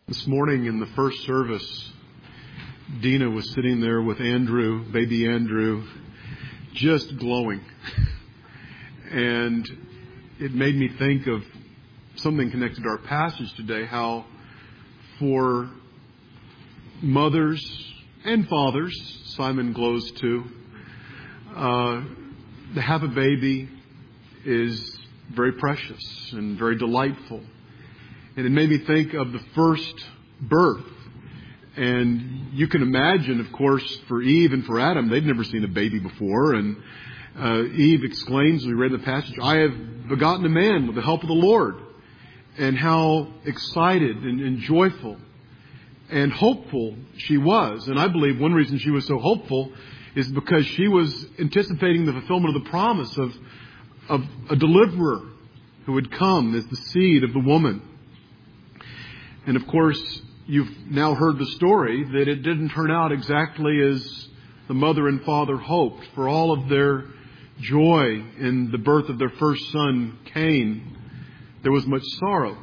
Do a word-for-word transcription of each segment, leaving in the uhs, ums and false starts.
This morning in the first service, Dina was sitting there with Andrew, baby Andrew, just glowing. And it made me think of something connected to our passage today, how for mothers and fathers, Simon glows too, uh, to have a baby is very precious and very delightful. And it made me think of the first birth. And you can imagine, of course, for Eve and for Adam, they'd never seen a baby before. And uh, Eve exclaims, we read the passage, I have begotten a man with the help of the Lord. And how excited and, and joyful and hopeful she was. And I believe one reason she was so hopeful is because she was anticipating the fulfillment of the promise of, of a deliverer who would come as the seed of the woman. And of course, you've now heard the story that it didn't turn out exactly as the mother and father hoped. For all of their joy in the birth of their first son, Cain, there was much sorrow.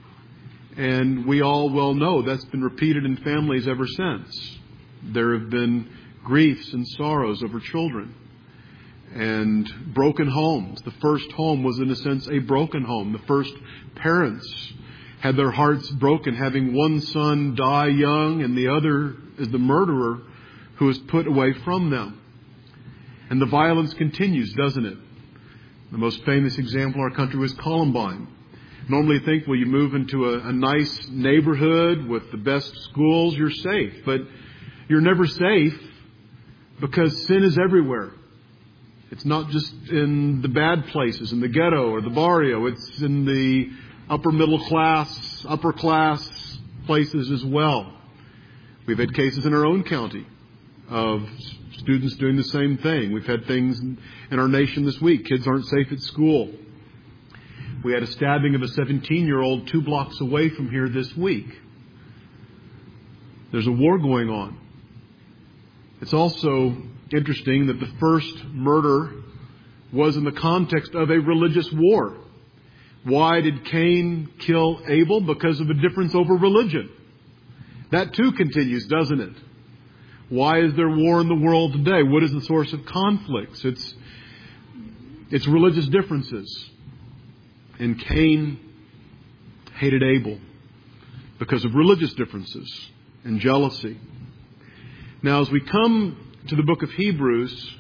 And we all well know that's been repeated in families ever since. There have been griefs and sorrows over children and broken homes. The first home was, in a sense, a broken home. The first parents had their hearts broken, having one son die young and the other is the murderer who is put away from them. And the violence continues, doesn't it? The most famous example in our country was Columbine. Normally you think, well, you move into a, a nice neighborhood with the best schools, you're safe. But you're never safe because sin is everywhere. It's not just in the bad places, in the ghetto or the barrio. It's in the upper middle class, upper class places as well. We've had cases in our own county of students doing the same thing. We've had things in our nation this week. Kids aren't safe at school. We had a stabbing of a seventeen-year-old two blocks away from here this week. There's a war going on. It's also interesting that the first murder was in the context of a religious war. Why did Cain kill Abel? Because of a difference over religion. That too continues, doesn't it? Why is there war in the world today? What is the source of conflicts? It's, it's religious differences. And Cain hated Abel because of religious differences and jealousy. Now, as we come to the book of Hebrews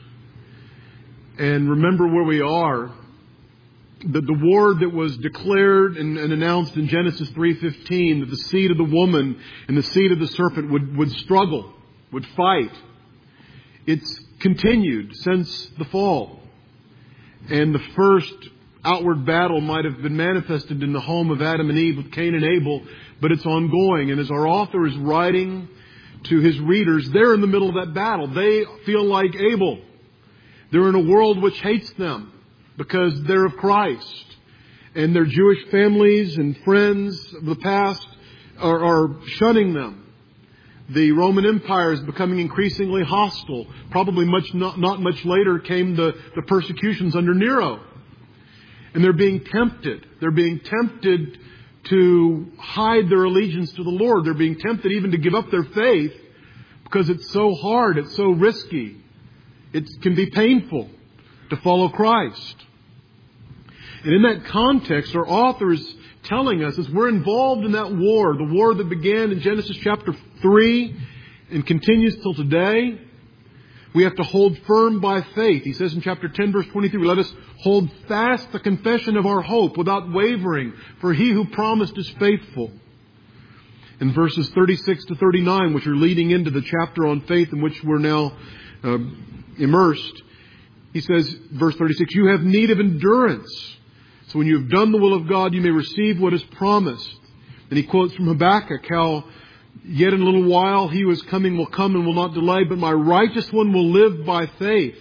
and remember where we are, that the war that was declared and, and announced in Genesis three fifteen, that the seed of the woman and the seed of the serpent would, would struggle, would fight. It's continued since the fall. And the first outward battle might have been manifested in the home of Adam and Eve with Cain and Abel, but it's ongoing. And as our author is writing to his readers, they're in the middle of that battle. They feel like Abel. They're in a world which hates them because they're of Christ. And their Jewish families and friends of the past are, are shunning them. The Roman Empire is becoming increasingly hostile. Probably much not, not much later came the, the persecutions under Nero. And they're being tempted. They're being tempted to hide their allegiance to the Lord. They're being tempted even to give up their faith because it's so hard. It's so risky. It can be painful to follow Christ. And in that context, our author is telling us as we're involved in that war, the war that began in Genesis chapter three and continues till today, we have to hold firm by faith. He says in chapter ten, verse twenty-three, let us hold fast the confession of our hope without wavering, for he who promised is faithful. In verses thirty-six to thirty-nine, which are leading into the chapter on faith in which we're now uh, immersed, he says, verse thirty-six, you have need of endurance. So when you have done the will of God, you may receive what is promised. And he quotes from Habakkuk how, yet in a little while he who is coming will come and will not delay, but my righteous one will live by faith.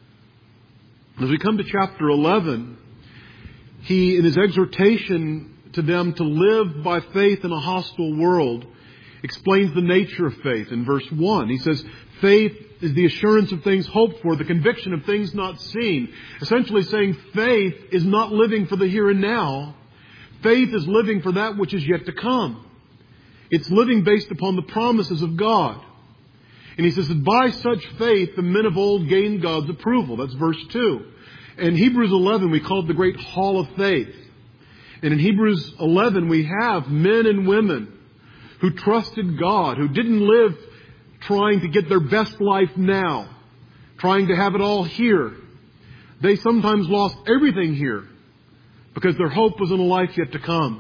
As we come to chapter eleven, he, in his exhortation to them to live by faith in a hostile world, explains the nature of faith. In verse one, he says, faith is the assurance of things hoped for, the conviction of things not seen. Essentially saying faith is not living for the here and now. Faith is living for that which is yet to come. It's living based upon the promises of God. And he says that by such faith, the men of old gained God's approval. That's verse two. In Hebrews eleven, we call it the great hall of faith. And in Hebrews eleven, we have men and women who trusted God, who didn't live trying to get their best life now, trying to have it all here. They sometimes lost everything here because their hope was in a life yet to come.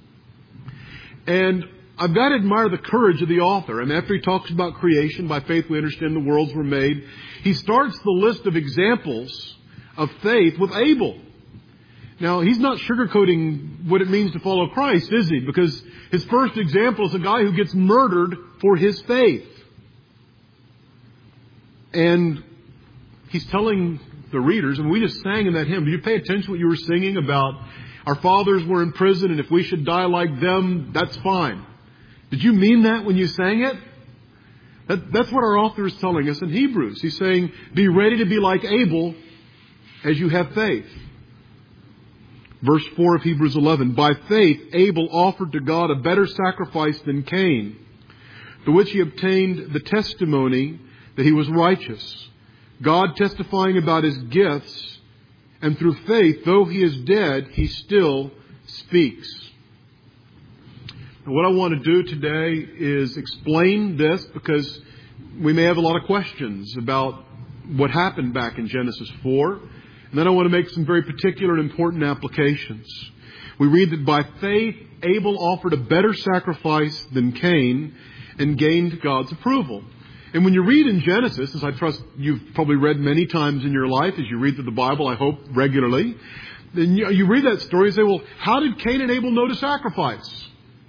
And I've got to admire the courage of the author. And after he talks about creation, by faith we understand the worlds were made, he starts the list of examples of faith with Abel. Now, he's not sugarcoating what it means to follow Christ, is he? Because his first example is a guy who gets murdered for his faith. And he's telling the readers, and we just sang in that hymn, did you pay attention to what you were singing about our fathers were in prison and if we should die like them, that's fine. Did you mean that when you sang it? That, that's what our author is telling us in Hebrews. He's saying, be ready to be like Abel as you have faith. Verse four of Hebrews eleven, by faith Abel offered to God a better sacrifice than Cain, through which he obtained the testimony that he was righteous, God testifying about his gifts, and through faith, though he is dead, he still speaks. Now, what I want to do today is explain this because we may have a lot of questions about what happened back in Genesis four. And then I want to make some very particular and important applications. We read that by faith, Abel offered a better sacrifice than Cain and gained God's approval. And when you read in Genesis, as I trust you've probably read many times in your life, as you read through the Bible, I hope, regularly, then you, you read that story and say, well, how did Cain and Abel know to sacrifice?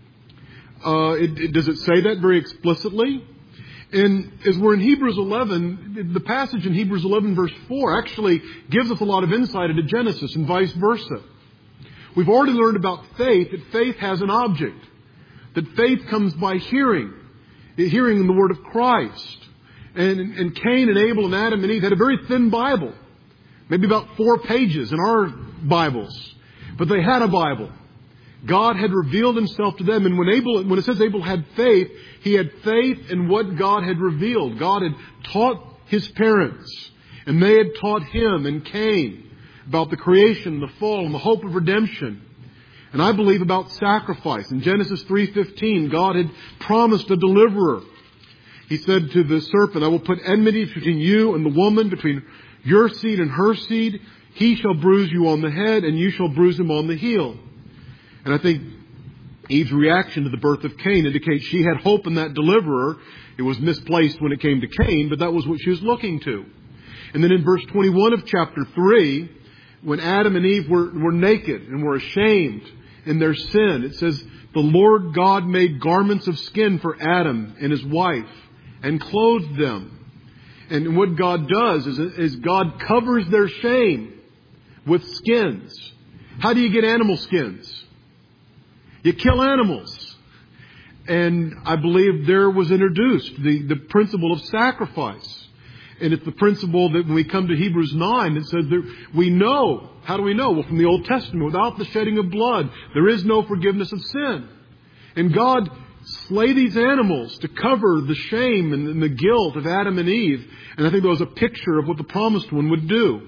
Uh, it, it, does it say that very explicitly? And as we're in Hebrews eleven, the passage in Hebrews eleven verse four actually gives us a lot of insight into Genesis and vice versa. We've already learned about faith, that faith has an object. That faith comes by hearing. Hearing in the word of Christ. And, and Cain and Abel and Adam and Eve had a very thin Bible. Maybe about four pages in our Bibles. But they had a Bible. God had revealed himself to them. And when Abel, when it says Abel had faith, he had faith in what God had revealed. God had taught his parents. And they had taught him and Cain about the creation, the fall, and the hope of redemption. And I believe about sacrifice. In Genesis three fifteen, God had promised a deliverer. He said to the serpent, I will put enmity between you and the woman, between your seed and her seed. He shall bruise you on the head, and you shall bruise him on the heel. And I think Eve's reaction to the birth of Cain indicates she had hope in that deliverer. It was misplaced when it came to Cain, but that was what she was looking to. And then in verse twenty-one of chapter three, when Adam and Eve were, were naked and were ashamed in their sin, it says, the Lord God made garments of skin for Adam and his wife and clothed them. And what God does is, is God covers their shame with skins. How do you get animal skins? You kill animals. And I believe there was introduced the, the principle of sacrifice. And it's the principle that when we come to Hebrews nine, it says that we know. How do we know? Well, from the Old Testament, without the shedding of blood, there is no forgiveness of sin. And God slay these animals to cover the shame and the guilt of Adam and Eve. And I think that was a picture of what the promised one would do.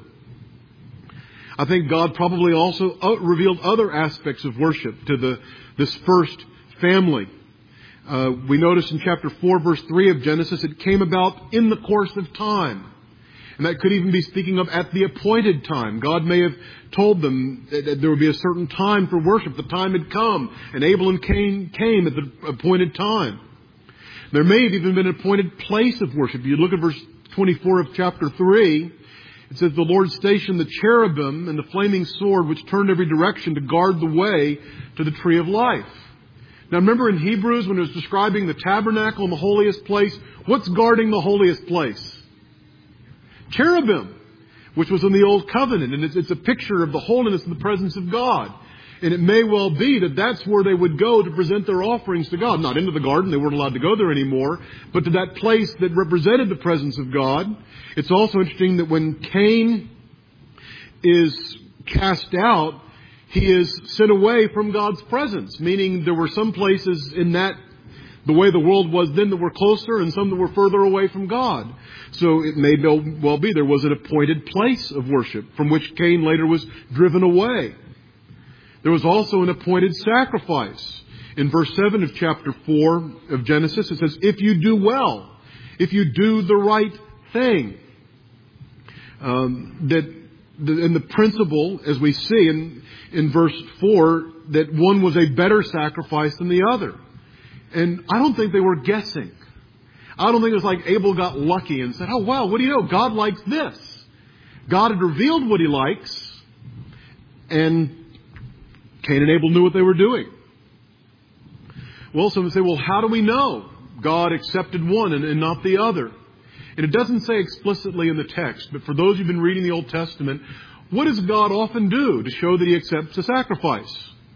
I think God probably also revealed other aspects of worship to the this first family. Uh, we notice in chapter four, verse three of Genesis, it came about in the course of time. And that could even be speaking of at the appointed time. God may have told them that there would be a certain time for worship. The time had come, and Abel and Cain came at the appointed time. There may have even been an appointed place of worship. You look at verse twenty-four of chapter three. It says, the Lord stationed the cherubim and the flaming sword which turned every direction to guard the way to the tree of life. Now remember in Hebrews when it was describing the tabernacle and the holiest place, what's guarding the holiest place? Cherubim, which was in the Old Covenant. And it's, it's a picture of the holiness and the presence of God. And it may well be that that's where they would go to present their offerings to God. Not into the garden, they weren't allowed to go there anymore, but to that place that represented the presence of God. It's also interesting that when Cain is cast out, he is sent away from God's presence. Meaning there were some places in that the way the world was then that were closer and some that were further away from God. So it may well be there was an appointed place of worship from which Cain later was driven away. There was also an appointed sacrifice. In verse seven of chapter four of Genesis, it says, if you do well, if you do the right thing. Um, that the, and the principle, as we see in, in verse four, that one was a better sacrifice than the other. And I don't think they were guessing. I don't think it was like Abel got lucky and said, oh, well, what do you know? God likes this. God had revealed what He likes. And Cain and Abel knew what they were doing. Well, some would say, well, how do we know God accepted one and, and not the other? And it doesn't say explicitly in the text, but for those who've been reading the Old Testament, what does God often do to show that He accepts a sacrifice?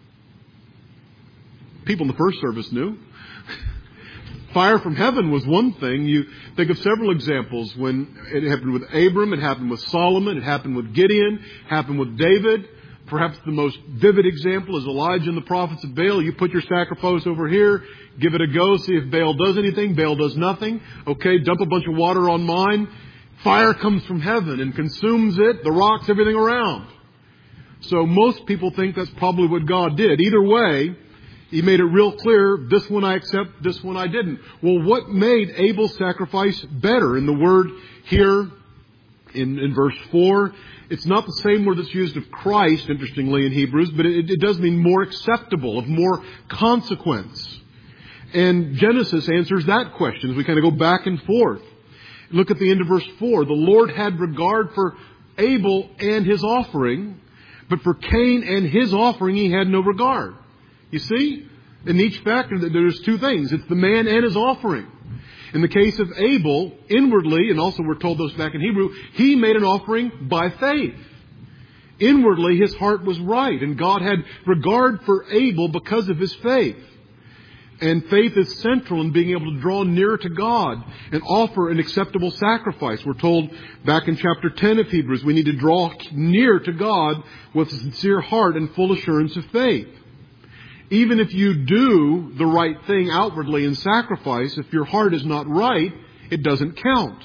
People in the first service knew. Fire from heaven was one thing. You think of several examples when it happened with Abram, it happened with Solomon, it happened with Gideon, it happened with David. Perhaps the most vivid example is Elijah and the prophets of Baal. You put your sacrifice over here, give it a go, see if Baal does anything. Baal does nothing. Okay, dump a bunch of water on mine. Fire comes from heaven and consumes it, the rocks, everything around. So most people think that's probably what God did. Either way, He made it real clear, this one I accept, this one I didn't. Well, what made Abel's sacrifice better? In the word here, in, in verse four, it's not the same word that's used of Christ, interestingly, in Hebrews, but it, it does mean more acceptable, of more consequence. And Genesis answers that question as we kind of go back and forth. Look at the end of verse four. The Lord had regard for Abel and his offering, but for Cain and his offering He had no regard. You see, in each factor, there's two things. It's the man and his offering. In the case of Abel, inwardly, and also we're told those back in Hebrew, he made an offering by faith. Inwardly, his heart was right, and God had regard for Abel because of his faith. And faith is central in being able to draw near to God and offer an acceptable sacrifice. We're told back in chapter ten of Hebrews, we need to draw near to God with a sincere heart and full assurance of faith. Even if you do the right thing outwardly in sacrifice, if your heart is not right, it doesn't count.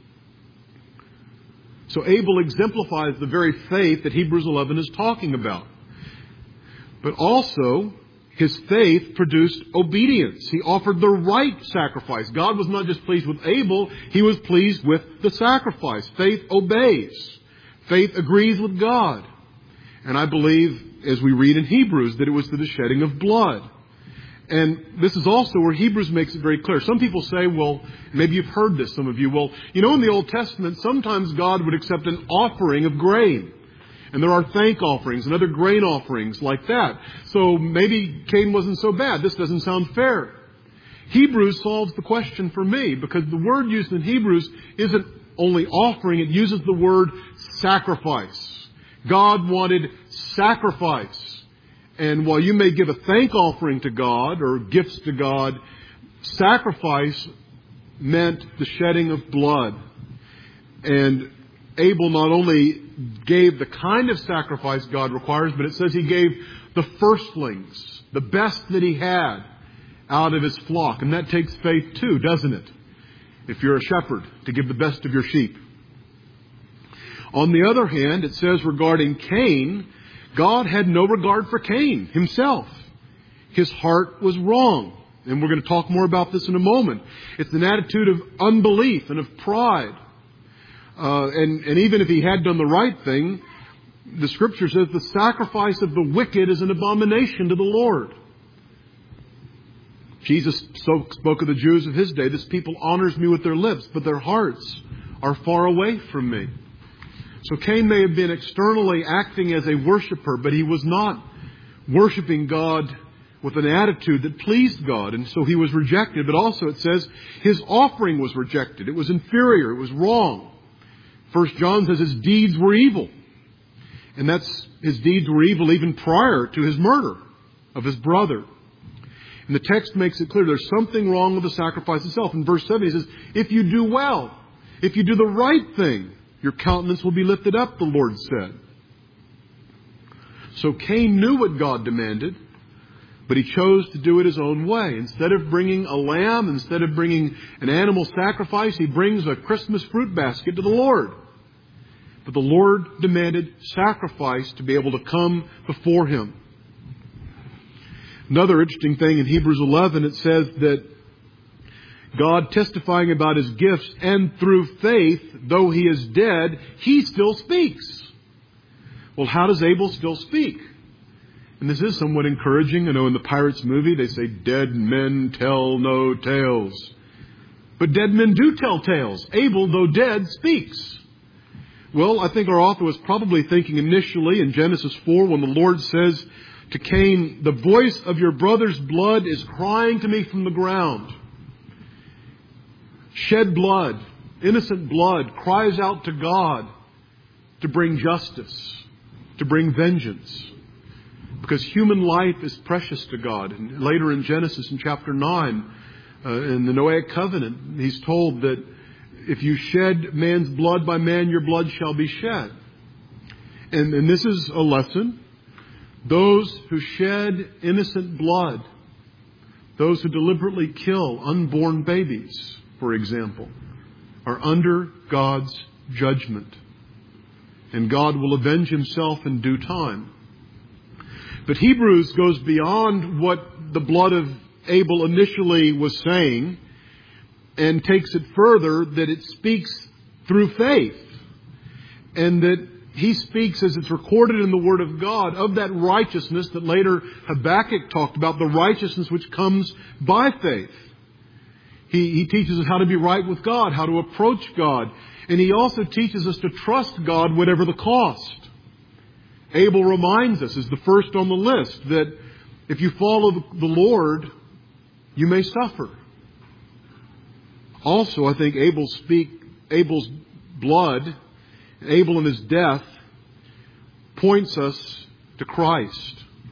So Abel exemplifies the very faith that Hebrews eleven is talking about. But also, his faith produced obedience. He offered the right sacrifice. God was not just pleased with Abel, He was pleased with the sacrifice. Faith obeys. Faith agrees with God. And I believe, as we read in Hebrews, that it was through the shedding of blood. And this is also where Hebrews makes it very clear. Some people say, well, maybe you've heard this, some of you. Well, you know, in the Old Testament, sometimes God would accept an offering of grain. And there are thank offerings and other grain offerings like that. So maybe Cain wasn't so bad. This doesn't sound fair. Hebrews solves the question for me, because the word used in Hebrews isn't only offering, it uses the word sacrifice. God wanted sacrifice. And while you may give a thank offering to God or gifts to God, sacrifice meant the shedding of blood. And Abel not only gave the kind of sacrifice God requires, but it says he gave the firstlings, the best that he had out of his flock. And that takes faith too, doesn't it? If you're a shepherd, to give the best of your sheep. On the other hand, it says regarding Cain, God had no regard for Cain himself. His heart was wrong. And we're going to talk more about this in a moment. It's an attitude of unbelief and of pride. Uh, and, and even if he had done the right thing, the Scripture says the sacrifice of the wicked is an abomination to the Lord. Jesus spoke of the Jews of His day. This people honors me with their lips, but their hearts are far away from me. So Cain may have been externally acting as a worshiper, but he was not worshiping God with an attitude that pleased God. And so he was rejected. But also it says his offering was rejected. It was inferior. It was wrong. First John says his deeds were evil. And that's, his deeds were evil even prior to his murder of his brother. And the text makes it clear there's something wrong with the sacrifice itself. In verse seven he says, if you do well, if you do the right thing, your countenance will be lifted up, the Lord said. So Cain knew what God demanded, But he chose to do it his own way. Instead of bringing a lamb, instead of bringing an animal sacrifice, he brings a Christmas fruit basket to the Lord. But the Lord demanded sacrifice to be able to come before him. Another interesting thing in Hebrews eleven, it says that God, testifying about his gifts, and through faith, though he is dead, he still speaks. Well, how does Abel still speak? And this is somewhat encouraging. I know in the Pirates movie they say, dead men tell no tales. But dead men do tell tales. Abel, though dead, speaks. Well, I think our author was probably thinking initially in Genesis four when the Lord says to Cain, the voice of your brother's blood is crying to me from the ground. Shed blood, innocent blood, cries out to God to bring justice, to bring vengeance. Because human life is precious to God. And later in Genesis in chapter nine, uh, in the Noahic covenant, he's told that if you shed man's blood by man, your blood shall be shed. And, and this is a lesson. Those who shed innocent blood, those who deliberately kill unborn babies, for example, are under God's judgment. And God will avenge himself in due time. But Hebrews goes beyond what the blood of Abel initially was saying and takes it further, that it speaks through faith. And that he speaks, as it's recorded in the Word of God, of that righteousness that later Habakkuk talked about, the righteousness which comes by faith. He, he teaches us how to be right with God, how to approach God. And he also teaches us to trust God whatever the cost. Abel reminds us, is the first on the list, that if you follow the Lord, you may suffer. Also, I think Abel's, speak, Abel's blood, Abel and his death, points us to Christ.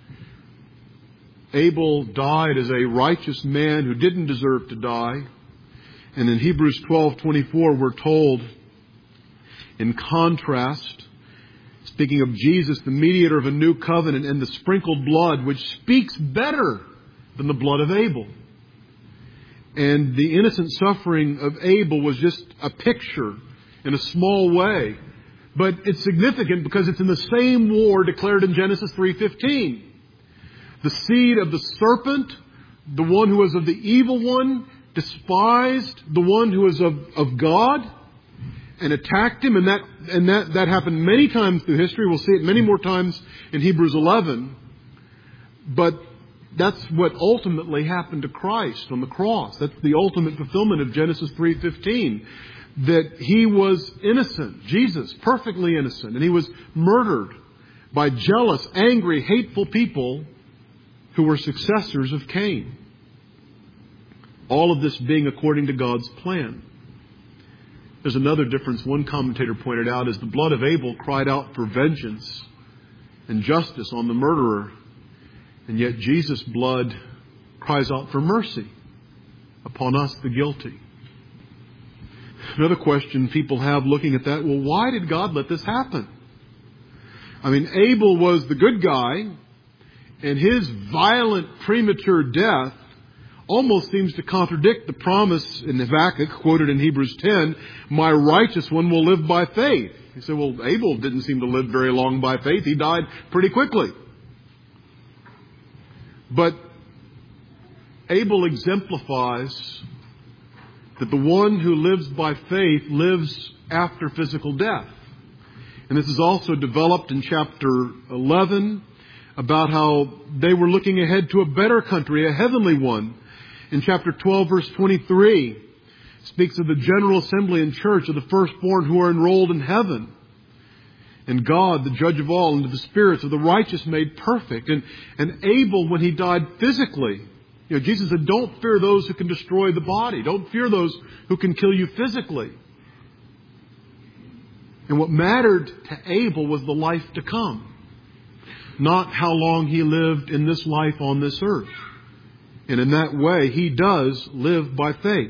Abel died as a righteous man who didn't deserve to die. And in Hebrews twelve twenty-four, we're told, in contrast, speaking of Jesus, the mediator of a new covenant, and the sprinkled blood, which speaks better than the blood of Abel. And the innocent suffering of Abel was just a picture in a small way. But it's significant because it's in the same war declared in Genesis three fifteen. The seed of the serpent, the one who was of the evil one, despised the one who was of, of God and attacked him. And that and that, that happened many times through history. We'll see it many more times in Hebrews eleven. But that's what ultimately happened to Christ on the cross. That's the ultimate fulfillment of Genesis three fifteen. That he was innocent, Jesus, perfectly innocent. And he was murdered by jealous, angry, hateful people who were successors of Cain. All of this being according to God's plan. There's another difference one commentator pointed out, is the blood of Abel cried out for vengeance and justice on the murderer. And yet Jesus' blood cries out for mercy upon us, the guilty. Another question people have looking at that, well, why did God let this happen? I mean, Abel was the good guy, and his violent, premature death almost seems to contradict the promise in Habakkuk, quoted in Hebrews ten, my righteous one will live by faith. You say, well, Abel didn't seem to live very long by faith. He died pretty quickly. But Abel exemplifies that the one who lives by faith lives after physical death. And this is also developed in chapter eleven about how they were looking ahead to a better country, a heavenly one. In chapter twelve, verse twenty-three, speaks of the general assembly and church of the firstborn who are enrolled in heaven. And God, the judge of all, and of the spirits of the righteous made perfect. And, and Abel, when he died physically, you know, Jesus said, don't fear those who can destroy the body. Don't fear those who can kill you physically. And what mattered to Abel was the life to come. Not how long he lived in this life on this earth. And in that way, he does live by faith.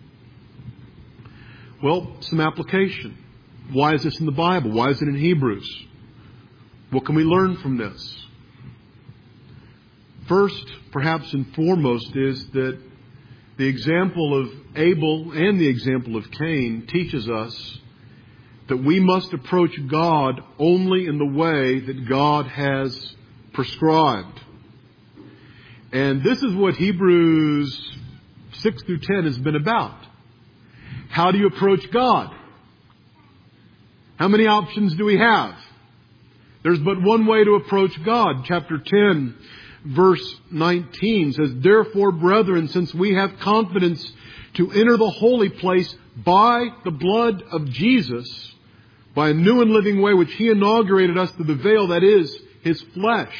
Well, some application. Why is this in the Bible? Why is it in Hebrews? What can we learn from this? First, perhaps and foremost, is that the example of Abel and the example of Cain teaches us that we must approach God only in the way that God has prescribed. And this is what Hebrews six through ten has been about. How do you approach God? How many options do we have? There's but one way to approach God. Chapter ten, verse nineteen says, "Therefore, brethren, since we have confidence to enter the holy place by the blood of Jesus, by a new and living way which He inaugurated us through the veil, that is, His flesh."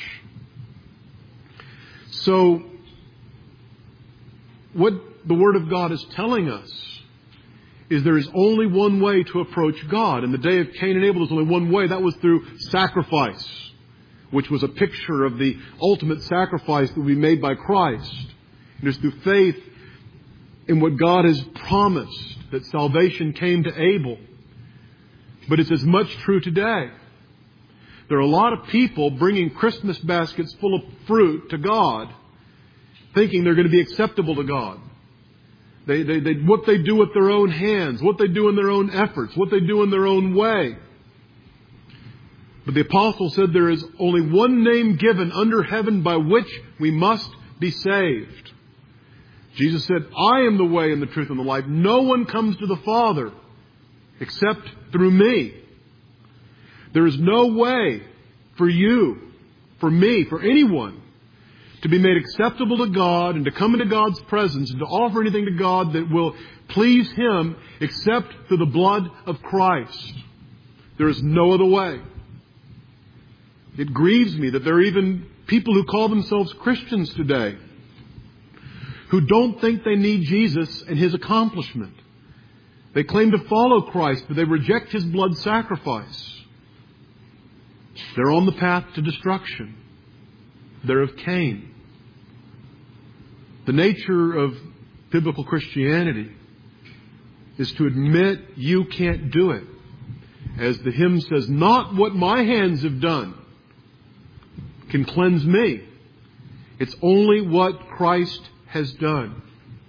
So, what the Word of God is telling us is there is only one way to approach God. In the day of Cain and Abel, there's only one way. That was through sacrifice, which was a picture of the ultimate sacrifice that will be made by Christ. It is through faith in what God has promised that salvation came to Abel. But it's as much true today. There are a lot of people bringing Christmas baskets full of fruit to God, thinking they're going to be acceptable to God. They, they, they, what they do with their own hands, what they do in their own efforts, what they do in their own way. But the apostle said there is only one name given under heaven by which we must be saved. Jesus said, "I am the way and the truth and the life. No one comes to the Father except through me." There is no way for you, for me, for anyone to be made acceptable to God and to come into God's presence and to offer anything to God that will please Him except through the blood of Christ. There is no other way. It grieves me that there are even people who call themselves Christians today who don't think they need Jesus and His accomplishment. They claim to follow Christ, but they reject His blood sacrifice. They're on the path to destruction. They're of Cain. The nature of biblical Christianity is to admit you can't do it. As the hymn says, "Not what my hands have done can cleanse me. It's only what Christ has done."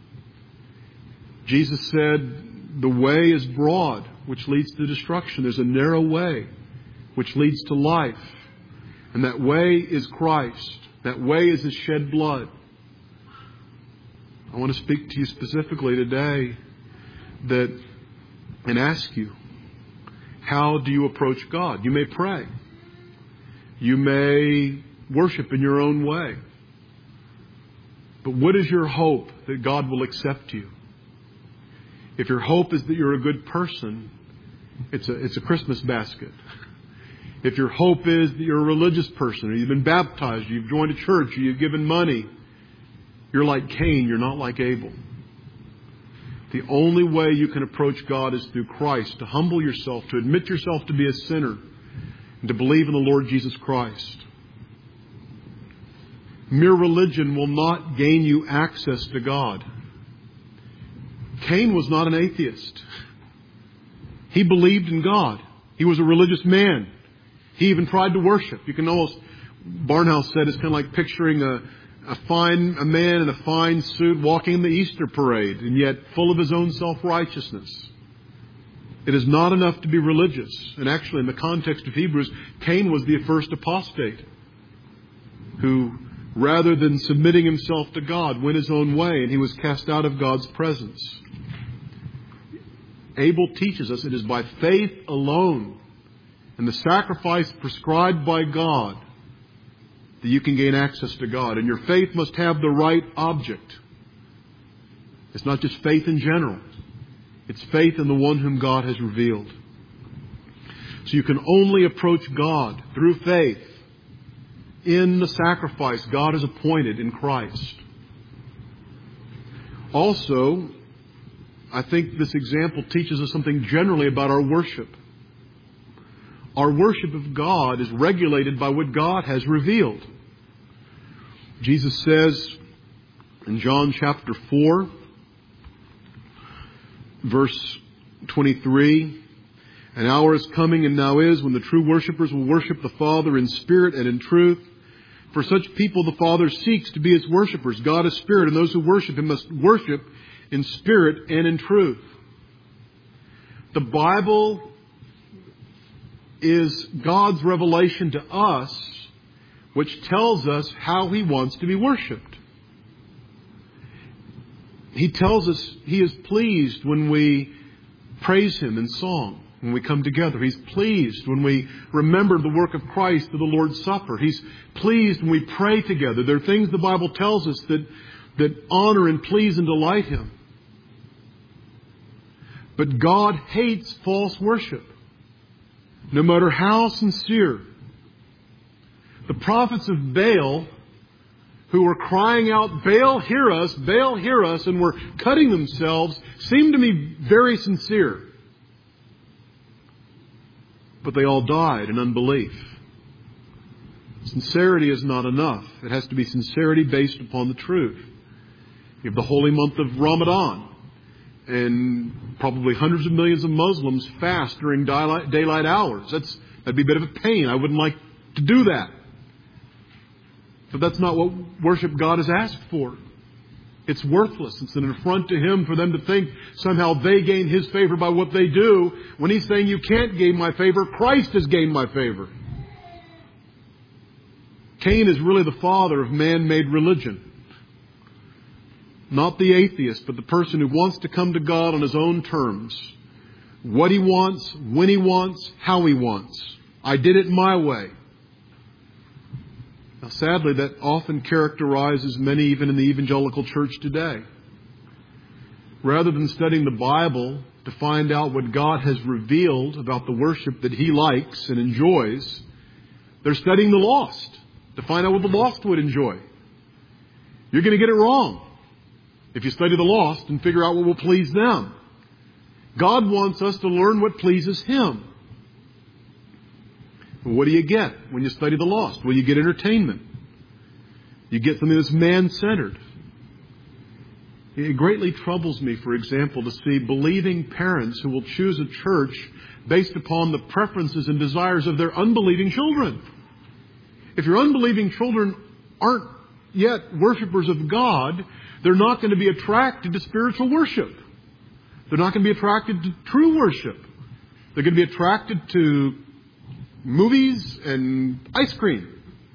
Jesus said, "The way is broad, which leads to destruction. There's a narrow way, which leads to life. And that way is Christ. That way is His shed blood." I want to speak to you specifically today that and ask you, how do you approach God? You may pray. You may worship in your own way. But what is your hope that God will accept you? If your hope is that you're a good person, it's a, it's a Christmas basket. If your hope is that you're a religious person, or you've been baptized, or you've joined a church, or you've given money, you're like Cain, you're not like Abel. The only way you can approach God is through Christ, to humble yourself, to admit yourself to be a sinner, and to believe in the Lord Jesus Christ. Mere religion will not gain you access to God. Cain was not an atheist. He believed in God. He was a religious man. He even tried to worship. You can almost, Barnhouse said, it's kind of like picturing a, a fine, a man in a fine suit walking in the Easter parade, and yet full of his own self-righteousness. It is not enough to be religious. And actually, in the context of Hebrews, Cain was the first apostate who, rather than submitting himself to God, went his own way, and he was cast out of God's presence. Abel teaches us it is by faith alone and the sacrifice prescribed by God that you can gain access to God. And your faith must have the right object. It's not just faith in general. It's faith in the one whom God has revealed. So you can only approach God through faith in the sacrifice God has appointed in Christ. Also, I think this example teaches us something generally about our worship. Our worship of God is regulated by what God has revealed. Jesus says in John chapter four, verse twenty-three, "An hour is coming and now is when the true worshipers will worship the Father in spirit and in truth. For such people the Father seeks to be His worshipers. God is Spirit, and those who worship Him must worship in spirit and in truth. The Bible is God's revelation to us, which tells us how He wants to be worshipped. He tells us He is pleased when we praise Him in song, when we come together. He's pleased when we remember the work of Christ through the Lord's Supper. He's pleased when we pray together. There are things the Bible tells us that, that honor and please and delight Him. But God hates false worship, no matter how sincere. The prophets of Baal, who were crying out, "Baal, hear us, Baal, hear us," and were cutting themselves, seemed to me very sincere. But they all died in unbelief. Sincerity is not enough. It has to be sincerity based upon the truth. You have the holy month of Ramadan, and probably hundreds of millions of Muslims fast during daylight, daylight hours. That's, that'd be a bit of a pain. I wouldn't like to do that. But that's not what worship God has asked for. It's worthless. It's an affront to Him for them to think somehow they gain His favor by what they do, when He's saying, you can't gain my favor. Christ has gained my favor. Cain is really the father of man-made religion. Not the atheist, but the person who wants to come to God on his own terms. What he wants, when he wants, how he wants. I did it my way. Now, sadly, that often characterizes many even in the evangelical church today. Rather than studying the Bible to find out what God has revealed about the worship that He likes and enjoys, they're studying the lost to find out what the lost would enjoy. You're going to get it wrong if you study the lost and figure out what will please them. God wants us to learn what pleases Him. What do you get when you study the lost? Well, you get entertainment. You get something that's man-centered. It greatly troubles me, for example, to see believing parents who will choose a church based upon the preferences and desires of their unbelieving children. If your unbelieving children aren't yet worshipers of God, they're not going to be attracted to spiritual worship. They're not going to be attracted to true worship. They're going to be attracted to movies and ice cream.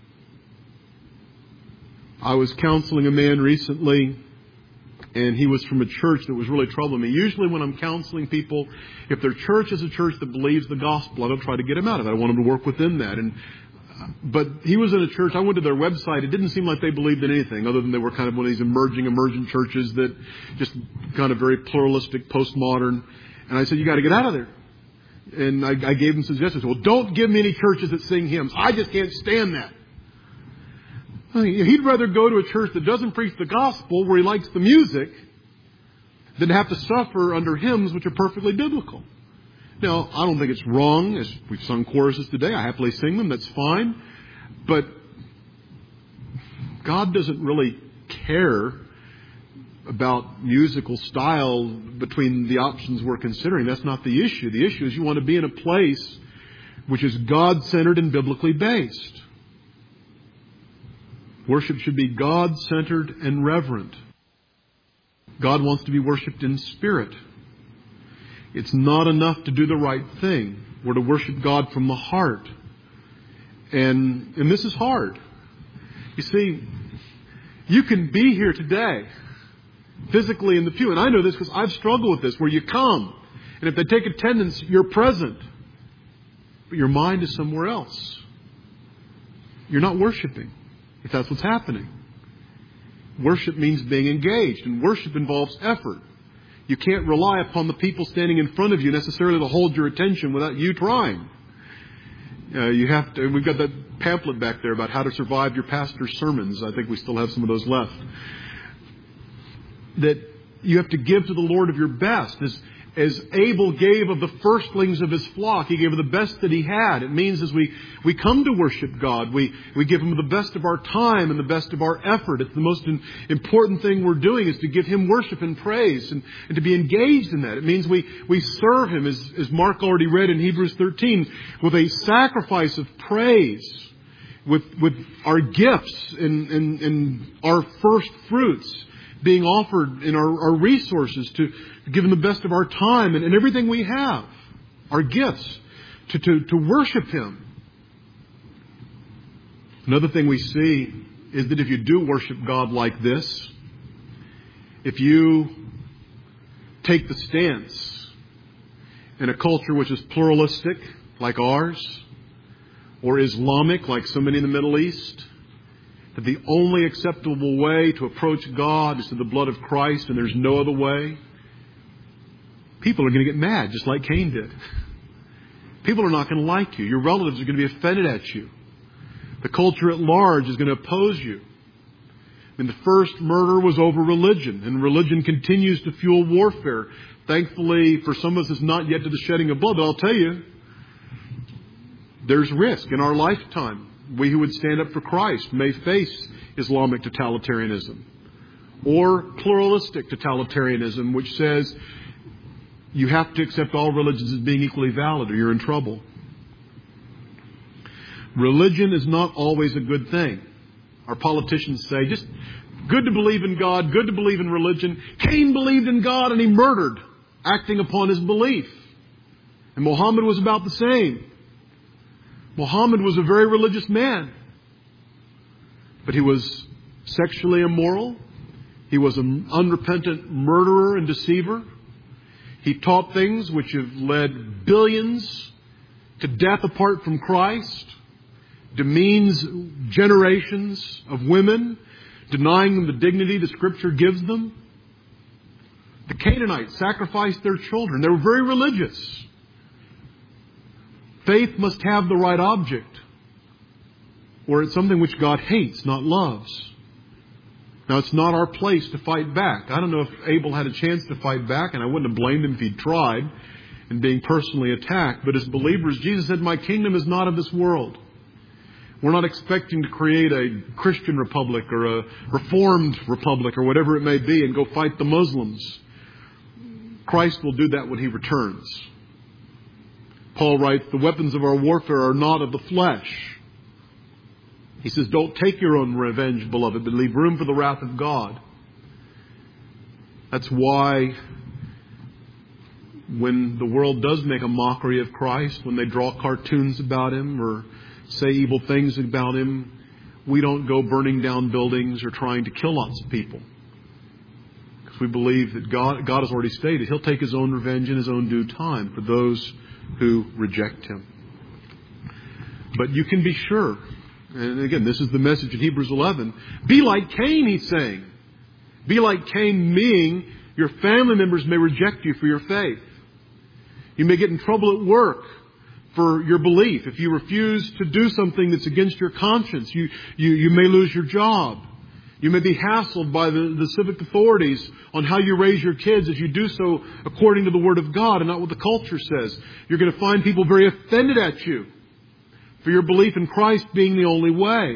I was counseling a man recently, and he was from a church that was really troubling me. Usually when I'm counseling people, if their church is a church that believes the gospel, I don't try to get him out of it. I want him to work within that. And But he was in a church, I went to their website, it didn't seem like they believed in anything other than they were kind of one of these emerging, emergent churches that just kind of very pluralistic, postmodern. And I said, you got to get out of there. And I, I gave him suggestions. Well, don't give me any churches that sing hymns. I just can't stand that. I mean, he'd rather go to a church that doesn't preach the gospel, where he likes the music, than have to suffer under hymns which are perfectly biblical. Now, I don't think it's wrong, as we've sung choruses today. I happily sing them. That's fine. But God doesn't really care about musical style between the options we're considering. That's not the issue. The issue is you want to be in a place which is God-centered and biblically based. Worship should be God-centered and reverent. God wants to be worshipped in spirit. It's not enough to do the right thing. We're to worship God from the heart. And, and this is hard. You see, you can be here today, physically in the pew. And I know this because I've struggled with this, where you come, and if they take attendance, you're present. But your mind is somewhere else. You're not worshiping, if that's what's happening. Worship means being engaged, and worship involves effort. You can't rely upon the people standing in front of you necessarily to hold your attention without you trying. Uh, you have to. We've got that pamphlet back there about how to survive your pastor's sermons. I think we still have some of those left. That you have to give to the Lord of your best. As, as Abel gave of the firstlings of his flock, he gave of the best that he had. It means as we, we come to worship God, we, we give Him the best of our time and the best of our effort. It's the most in, important thing we're doing is to give Him worship and praise and, and to be engaged in that. It means we, we serve Him, as, as Mark already read in Hebrews thirteen, with a sacrifice of praise. with, with our gifts and, and, and our first fruits being offered in our, our resources to give Him the best of our time and, and everything we have, our gifts, to, to, to worship Him. Another thing we see is that if you do worship God like this, if you take the stance in a culture which is pluralistic like ours, or Islamic like so many in the Middle East, that the only acceptable way to approach God is through the blood of Christ and there's no other way, people are going to get mad just like Cain did. People are not going to like you. Your relatives are going to be offended at you. The culture at large is going to oppose you. I mean, the first murder was over religion, and religion continues to fuel warfare. Thankfully, for some of us, it's not yet to the shedding of blood, but I'll tell you, there's risk in our lifetime. We who would stand up for Christ may face Islamic totalitarianism or pluralistic totalitarianism, which says you have to accept all religions as being equally valid or you're in trouble. Religion is not always a good thing. Our politicians say, just good to believe in God, good to believe in religion. Cain believed in God and he murdered, acting upon his belief. And Muhammad was about the same. Muhammad was a very religious man. But he was sexually immoral. He was an unrepentant murderer and deceiver. He taught things which have led billions to death apart from Christ. Demeans generations of women, denying them the dignity the Scripture gives them. The Canaanites sacrificed their children. They were very religious. Faith must have the right object, or it's something which God hates, not loves. Now, it's not our place to fight back. I don't know if Abel had a chance to fight back, and I wouldn't have blamed him if he'd tried in being personally attacked. But as believers, Jesus said, "My kingdom is not of this world." We're not expecting to create a Christian republic or a reformed republic or whatever it may be and go fight the Muslims. Christ will do that when He returns. Paul writes, the weapons of our warfare are not of the flesh. He says, don't take your own revenge, beloved, but leave room for the wrath of God. That's why when the world does make a mockery of Christ, when they draw cartoons about Him or say evil things about Him, we don't go burning down buildings or trying to kill lots of people. Because we believe that God, God has already stated He'll take His own revenge in His own due time for those who reject Him. But you can be sure, and again, this is the message in Hebrews eleven, be like Cain, he's saying. Be like Cain, meaning your family members may reject you for your faith. You may get in trouble at work for your belief. If you refuse to do something that's against your conscience, you, you, you may lose your job. You may be hassled by the, the civic authorities on how you raise your kids if you do so according to the Word of God and not what the culture says. You're going to find people very offended at you for your belief in Christ being the only way.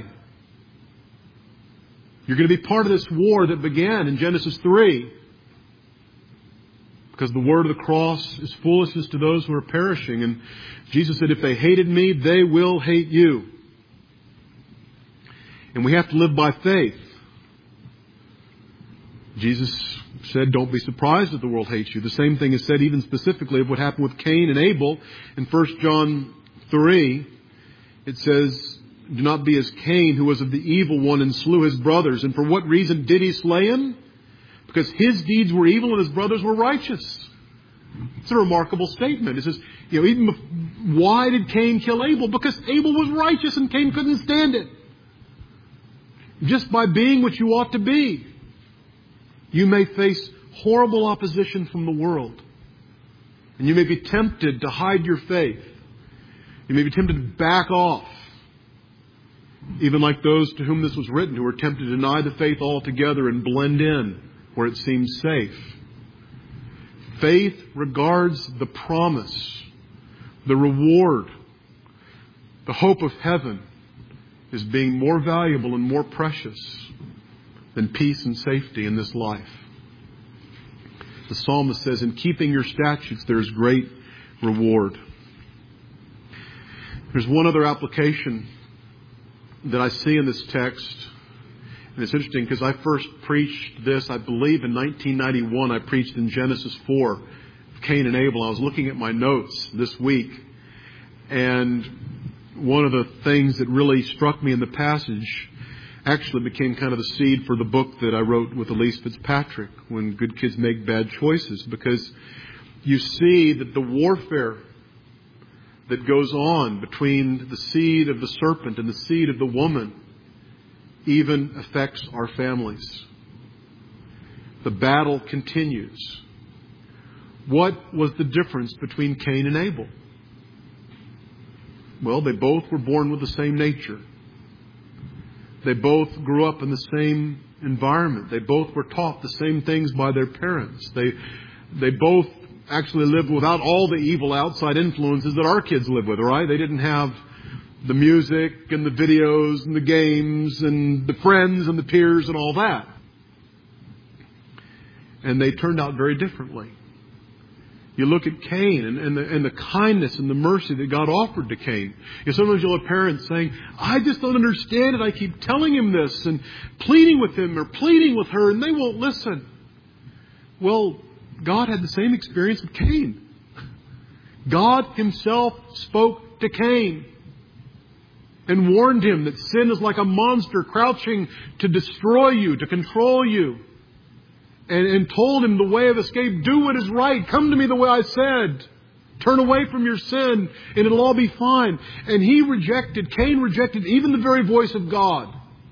You're going to be part of this war that began in Genesis three. Because the word of the cross is foolishness to those who are perishing. And Jesus said, if they hated me, they will hate you. And we have to live by faith. Jesus said, don't be surprised that the world hates you. The same thing is said even specifically of what happened with Cain and Abel. In First John three, it says, do not be as Cain, who was of the evil one and slew his brothers. And for what reason did he slay him? Because his deeds were evil and his brothers were righteous. It's a remarkable statement. It says, you know, even before, why did Cain kill Abel? Because Abel was righteous and Cain couldn't stand it. Just by being what you ought to be, you may face horrible opposition from the world. And you may be tempted to hide your faith. You may be tempted to back off. Even like those to whom this was written, who were tempted to deny the faith altogether and blend in where it seems safe. Faith regards the promise, the reward, the hope of heaven as being more valuable and more precious than peace and safety in this life. The psalmist says, in keeping your statutes there is great reward. There's one other application that I see in this text, and it's interesting because I first preached this, I believe, in nineteen ninety-one. I preached in Genesis four, Cain and Abel. I was looking at my notes this week, and one of the things that really struck me in the passage actually became kind of the seed for the book that I wrote with Elise Fitzpatrick, When Good Kids Make Bad Choices, because you see that the warfare that goes on between the seed of the serpent and the seed of the woman even affects our families. The battle continues. What was the difference between Cain and Abel? Well, they both were born with the same nature. They both grew up in the same environment. They both were taught the same things by their parents. They, they both actually lived without all the evil outside influences that our kids live with, right? They didn't have the music and the videos and the games and the friends and the peers and all that. And they turned out very differently. You look at Cain and, and, the, and the kindness and the mercy that God offered to Cain. You know, sometimes you'll have parents saying, I just don't understand it. I keep telling him this and pleading with him or pleading with her and they won't listen. Well, God had the same experience with Cain. God himself spoke to Cain and warned him that sin is like a monster crouching to destroy you, to control you. And, and told him the way of escape, do what is right. Come to me the way I said. Turn away from your sin and it'll all be fine. And he rejected, Cain rejected even the very voice of God.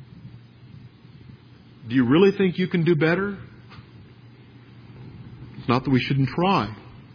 Do you really think you can do better? It's not that we shouldn't try.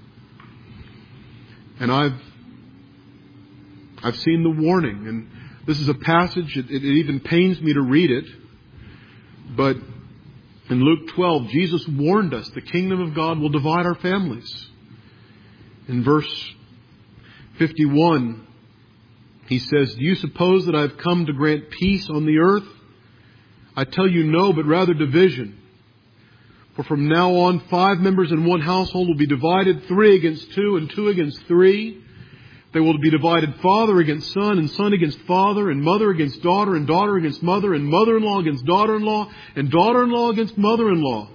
And I've I've seen the warning. And this is a passage, it, it even pains me to read it. But in Luke twelve, Jesus warned us the kingdom of God will divide our families. In verse fifty-one, he says, do you suppose that I've come to grant peace on the earth? I tell you no, but rather division. For from now on, five members in one household will be divided, three against two and two against three. They will be divided father against son and son against father and mother against daughter and daughter against mother and mother-in-law against daughter-in-law and daughter-in-law against mother-in-law.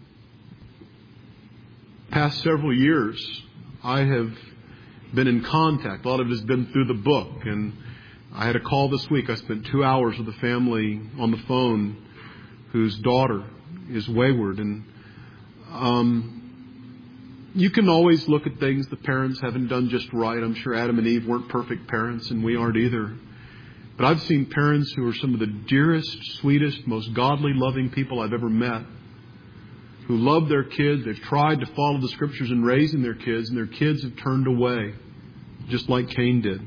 Past several years, I have been in contact. A lot of it has been through the book. And I had a call this week. I spent two hours with a family on the phone whose daughter is wayward. And um you can always look at things the parents haven't done just right. I'm sure Adam and Eve weren't perfect parents, and we aren't either. But I've seen parents who are some of the dearest, sweetest, most godly, loving people I've ever met, who love their kids. They've tried to follow the Scriptures in raising their kids, and their kids have turned away, just like Cain did.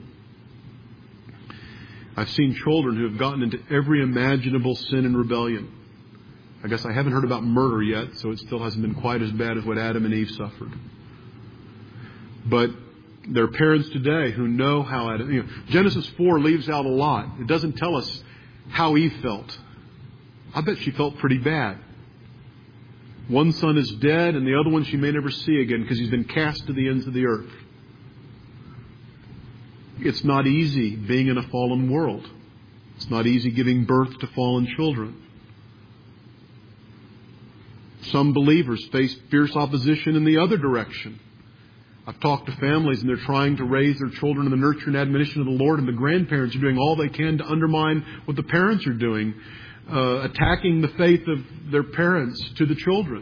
I've seen children who have gotten into every imaginable sin and rebellion. I guess I haven't heard about murder yet, so it still hasn't been quite as bad as what Adam and Eve suffered. But there are parents today who know how Adam... You know, Genesis four leaves out a lot. It doesn't tell us how Eve felt. I bet she felt pretty bad. One son is dead, and the other one she may never see again because he's been cast to the ends of the earth. It's not easy being in a fallen world. It's not easy giving birth to fallen children. Some believers face fierce opposition in the other direction. I've talked to families and they're trying to raise their children in the nurture and admonition of the Lord, and the grandparents are doing all they can to undermine what the parents are doing, uh, attacking the faith of their parents to the children.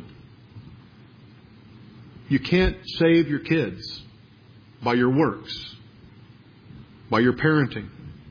You can't save your kids by your works, by your parenting.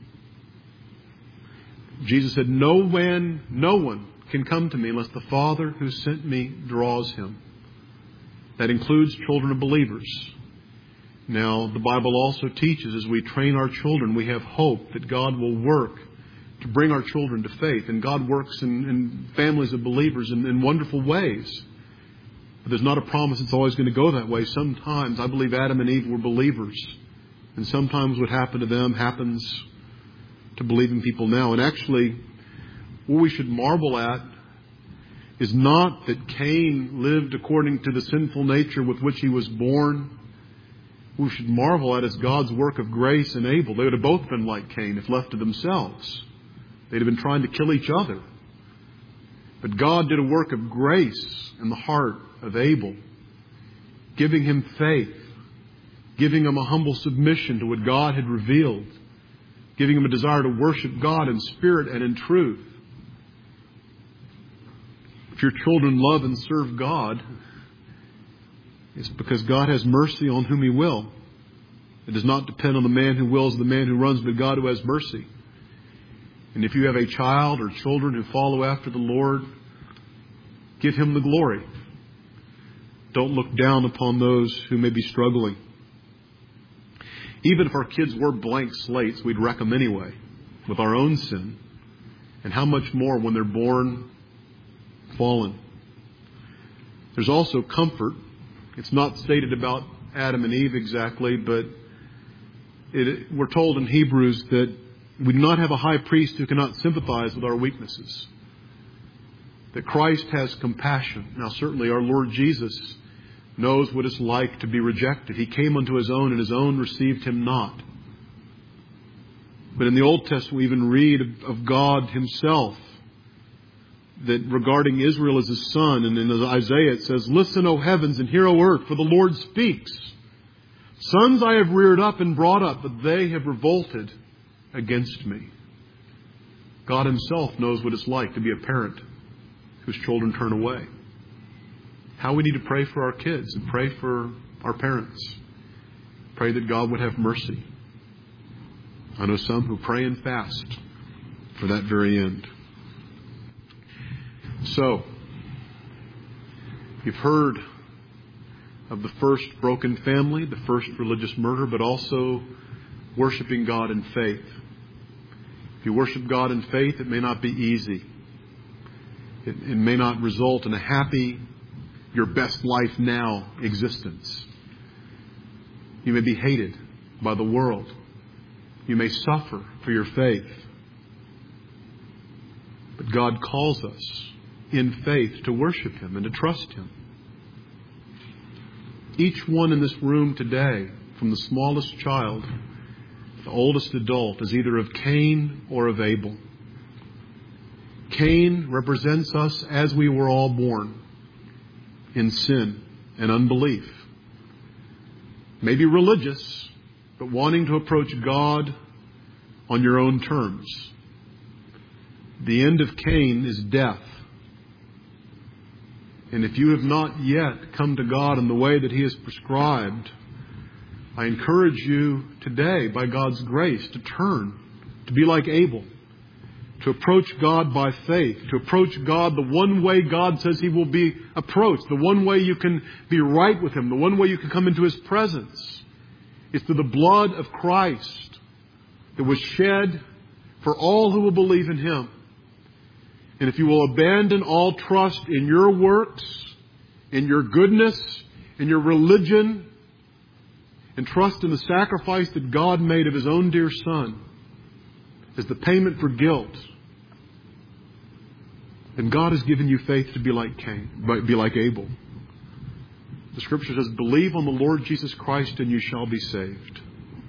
Jesus said, no man, no one can come to me unless the Father who sent me draws him. That includes children of believers. Now, the Bible also teaches as we train our children, we have hope that God will work to bring our children to faith. And God works in, in families of believers in, in wonderful ways. But there's not a promise it's always going to go that way. Sometimes, I believe Adam and Eve were believers. And sometimes what happened to them happens to believing people now. And actually, what we should marvel at is not that Cain lived according to the sinful nature with which he was born. What we should marvel at is God's work of grace and Abel. They would have both been like Cain if left to themselves. They'd have been trying to kill each other. But God did a work of grace in the heart of Abel, giving him faith, giving him a humble submission to what God had revealed, giving him a desire to worship God in spirit and in truth. If your children love and serve God, it's because God has mercy on whom He will. It does not depend on the man who wills, the man who runs, but God who has mercy. And if you have a child or children who follow after the Lord, give Him the glory. Don't look down upon those who may be struggling. Even if our kids were blank slates, we'd wreck them anyway with our own sin. And how much more when they're born fallen. There's also comfort. It's not stated about Adam and Eve exactly, but it, we're told in Hebrews that we do not have a high priest who cannot sympathize with our weaknesses. That Christ has compassion. Now certainly our Lord Jesus knows what it's like to be rejected. He came unto His own, and His own received Him not. But in the Old Testament we even read of God Himself, that regarding Israel as His son, and in Isaiah it says, "Listen, O heavens, and hear, O earth, for the Lord speaks. Sons I have reared up and brought up, but they have revolted against me." God Himself knows what it's like to be a parent whose children turn away. How we need to pray for our kids and pray for our parents. Pray that God would have mercy. I know some who pray and fast for that very end. So, you've heard of the first broken family, the first religious murder, but also worshiping God in faith. If you worship God in faith, it may not be easy. It, it may not result in a happy, your best life now existence. You may be hated by the world. You may suffer for your faith. But God calls us in faith to worship Him and to trust Him. Each one in this room today, from the smallest child to the oldest adult, is either of Cain or of Abel. Cain represents us as we were all born, in sin and unbelief. Maybe religious, but wanting to approach God on your own terms. The end of Cain is death. And if you have not yet come to God in the way that He has prescribed, I encourage you today, by God's grace, to turn, to be like Abel, to approach God by faith, to approach God the one way God says He will be approached, the one way you can be right with Him, the one way you can come into His presence. It's through the blood of Christ that was shed for all who will believe in Him. And if you will abandon all trust in your works, in your goodness, in your religion, and trust in the sacrifice that God made of His own dear Son as the payment for guilt, then God has given you faith to be like Cain, be like Abel. The Scripture says, "Believe on the Lord Jesus Christ and you shall be saved."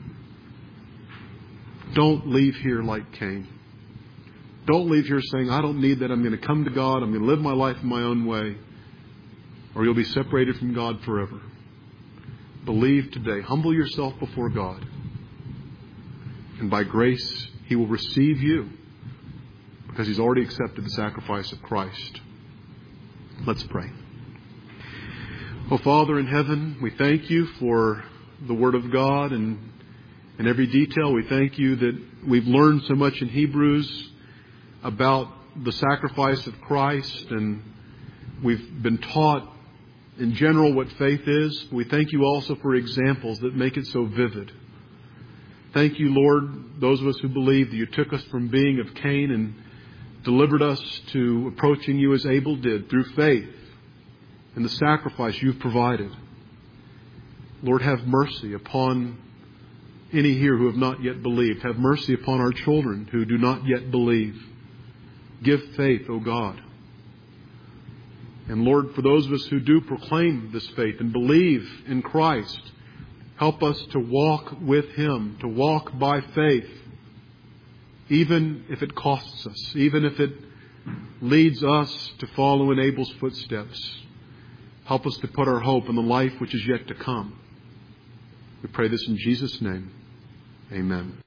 Don't leave here like Cain. Don't leave here saying, "I don't need that. I'm going to come to God. I'm going to live my life in my own way." Or you'll be separated from God forever. Believe today. Humble yourself before God. And by grace, He will receive you because He's already accepted the sacrifice of Christ. Let's pray. Oh, Father in heaven, we thank You for the Word of God and in every detail. We thank You that we've learned so much in Hebrews about the sacrifice of Christ, and we've been taught in general what faith is. We thank You also for examples that make it so vivid. Thank You, Lord, those of us who believe that You took us from being of Cain and delivered us to approaching You as Abel did through faith and the sacrifice You've provided. Lord, have mercy upon any here who have not yet believed. Have mercy upon our children who do not yet believe. Give faith, O God. And Lord, for those of us who do proclaim this faith and believe in Christ, help us to walk with Him, to walk by faith, even if it costs us, even if it leads us to follow in Abel's footsteps. Help us to put our hope in the life which is yet to come. We pray this in Jesus' name. Amen.